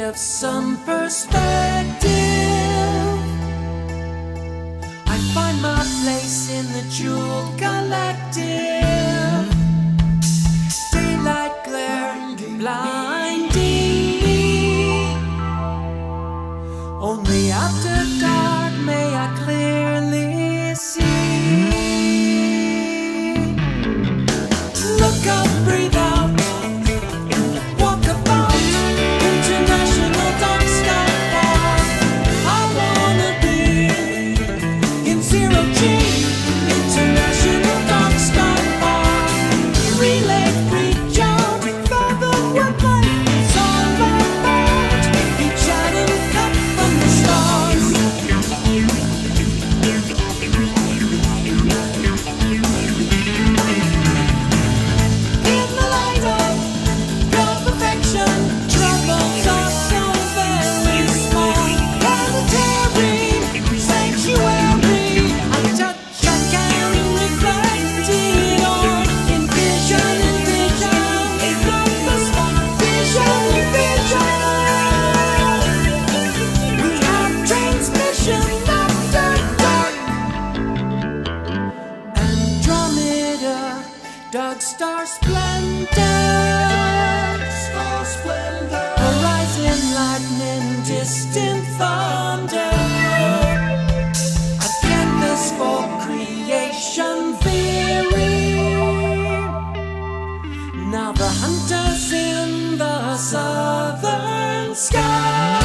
give some perspective. I find my place in the jewel collective. Daylight glare blinding me. Only after dark may I clearly see. Look up, breathe out, walk about. International Dark Sky Park. I wanna be in zero G. International Dark Sky Park. Relay free jump, fathom what life is all about. Each atom cut from the stars. In the light of pure perfection, troubles are so very small. Planetary sanctuary, I touch, I can reflect it all. In vision, in numbers, vision, in vision. We have transmission after dark. Andromeda, dark star splendor. Horizon lightning, distant thunder. A canvas for creation theory. Now the hunter's in the southern sky.